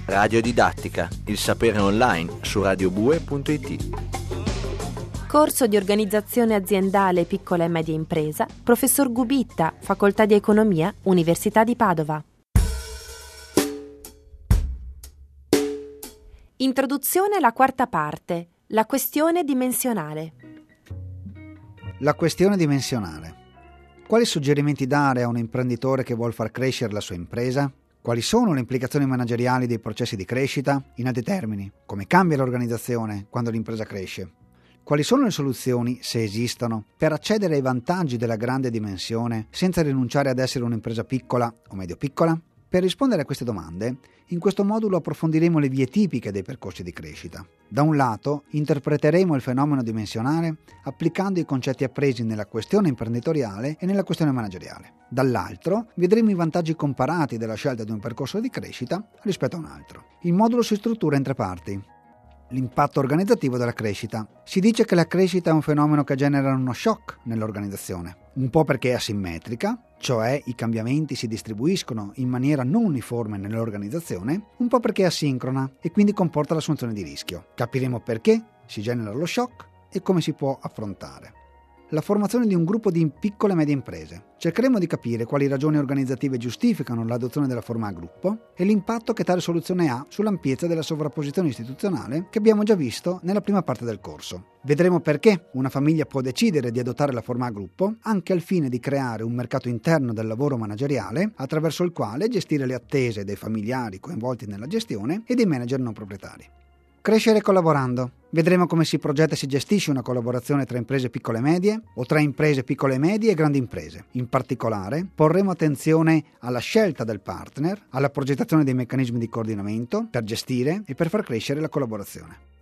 Radiodidattica, il sapere online su radiobue.it. Corso di organizzazione aziendale piccola e media impresa, professor Gubitta, Facoltà di Economia, Università di Padova. Introduzione alla quarta parte, la questione dimensionale. La questione dimensionale. Quali suggerimenti dare a un imprenditore che vuol far crescere la sua impresa? Quali sono le implicazioni manageriali dei processi di crescita? In altri termini, come cambia l'organizzazione quando l'impresa cresce? Quali sono le soluzioni, se esistono, per accedere ai vantaggi della grande dimensione senza rinunciare ad essere un'impresa piccola o medio-piccola? Per rispondere a queste domande, in questo modulo approfondiremo le vie tipiche dei percorsi di crescita. Da un lato, interpreteremo il fenomeno dimensionale applicando i concetti appresi nella questione imprenditoriale e nella questione manageriale. Dall'altro, vedremo i vantaggi comparati della scelta di un percorso di crescita rispetto a un altro. Il modulo si struttura in 3 parti. L'impatto organizzativo della crescita. Si dice che la crescita è un fenomeno che genera uno shock nell'organizzazione, un po' perché è asimmetrica, cioè i cambiamenti si distribuiscono in maniera non uniforme nell'organizzazione, un po' perché è asincrona e quindi comporta l'assunzione di rischio. Capiremo perché si genera lo shock e come si può affrontare. La formazione di un gruppo di piccole e medie imprese. Cercheremo di capire quali ragioni organizzative giustificano l'adozione della forma a gruppo e l'impatto che tale soluzione ha sull'ampiezza della sovrapposizione istituzionale che abbiamo già visto nella prima parte del corso. Vedremo perché una famiglia può decidere di adottare la forma a gruppo anche al fine di creare un mercato interno del lavoro manageriale attraverso il quale gestire le attese dei familiari coinvolti nella gestione e dei manager non proprietari. Crescere collaborando. Vedremo come si progetta e si gestisce una collaborazione tra imprese piccole e medie o tra imprese piccole e medie e grandi imprese. In particolare, porremo attenzione alla scelta del partner, alla progettazione dei meccanismi di coordinamento per gestire e per far crescere la collaborazione.